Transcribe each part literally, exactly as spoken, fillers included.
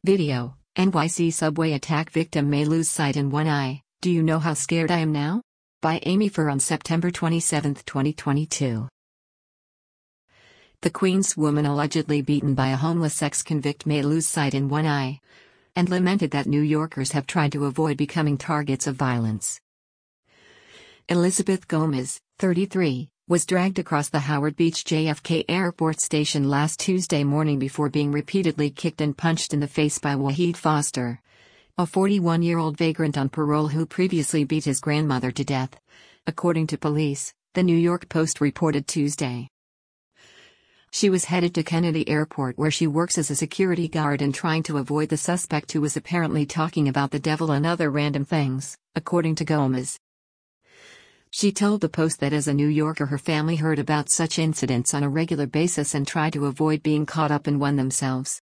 Video: N Y C subway attack victim may lose sight in one eye. Do you know how scared I am now? By Amy Furr on September twenty-seventh, twenty twenty-two. The Queens woman allegedly beaten by a homeless ex-convict may lose sight in one eye, and lamented that New Yorkers have tried to avoid becoming targets of violence. Elizabeth Gomez, thirty-three, was dragged across the Howard Beach J F K Airport station last Tuesday morning before being repeatedly kicked and punched in the face by Wahid Foster, a forty-one-year-old vagrant on parole who previously beat his grandmother to death, according to police, the New York Post reported Tuesday. She was headed to Kennedy Airport where she works as a security guard and trying to avoid the suspect who was apparently talking about the devil and other random things, according to Gomez. She told the Post that as a New Yorker her family heard about such incidents on a regular basis and tried to avoid being caught up in one themselves.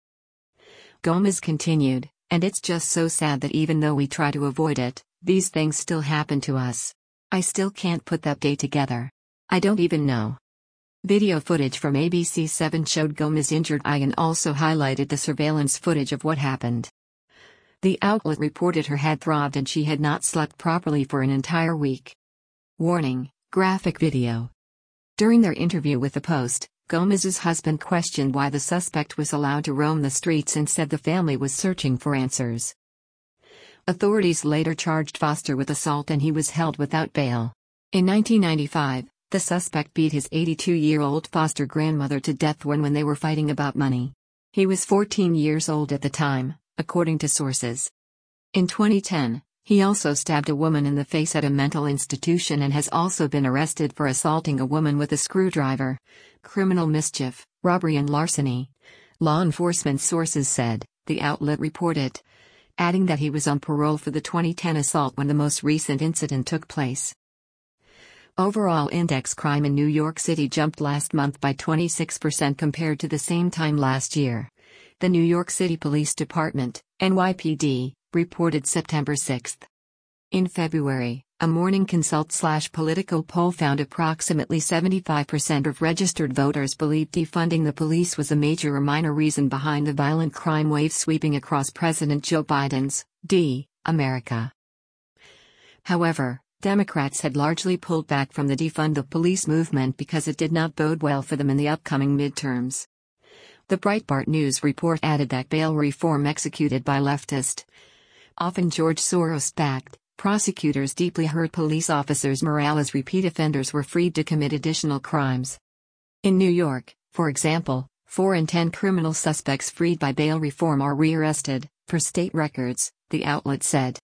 Gomez continued, "And it's just so sad that even though we try to avoid it, these things still happen to us. I still can't put that day together. I don't even know." Video footage from A B C seven showed Gomez's injured eye and also highlighted the surveillance footage of what happened. The outlet reported her head throbbed and she had not slept properly for an entire week. Warning: graphic video. During their interview with the Post, Gomez's husband questioned why the suspect was allowed to roam the streets and said the family was searching for answers. Authorities later charged Foster with assault and he was held without bail. In nineteen ninety-five, the suspect beat his eighty-two-year-old foster grandmother to death when when they were fighting about money. He was fourteen years old at the time, according to sources. In twenty ten, he also stabbed a woman in the face at a mental institution and has also been arrested for assaulting a woman with a screwdriver, criminal mischief, robbery and larceny, law enforcement sources said, the outlet reported, adding that he was on parole for the twenty ten assault when the most recent incident took place. Overall index crime in New York City jumped last month by twenty-six percent compared to the same time last year. The New York City Police Department, N Y P D, reported September sixth. In February, a Morning Consult-slash-political poll found approximately seventy-five percent of registered voters believed defunding the police was a major or minor reason behind the violent crime wave sweeping across President Joe Biden's D. America. However, Democrats had largely pulled back from the defund the police movement because it did not bode well for them in the upcoming midterms. The Breitbart News report added that bail reform executed by leftist, often George Soros-backed, prosecutors deeply hurt police officers' morale as repeat offenders were freed to commit additional crimes. In New York, for example, four in ten criminal suspects freed by bail reform are rearrested, per state records, the outlet said.